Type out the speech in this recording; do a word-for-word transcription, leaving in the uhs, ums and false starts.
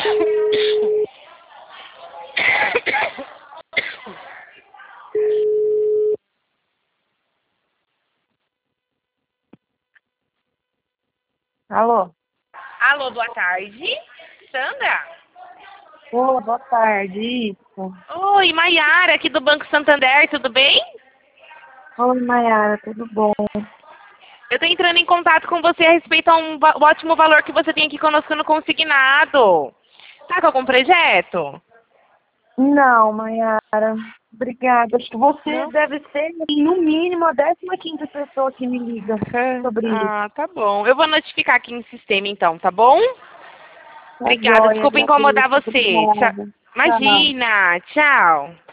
Alô? Alô, boa tarde. Sandra? Ô, boa tarde, isso. Oi, Maiara, aqui do Banco Santander, tudo bem? Oi, Mayara, tudo bom? Eu estou entrando em contato com você a respeito a um va- ótimo valor que você tem aqui conosco no consignado. Tá com algum projeto? Não, Mayara, obrigada. Acho que você Não? deve ser, no mínimo, a décima quinta pessoa que me liga sobre isso. Ah, tá bom. Eu vou notificar aqui no sistema então, tá bom? Tá Obrigada, joia, desculpa incomodar agradeço. você. Tchau. Obrigada. Tchau. Imagina, tchau.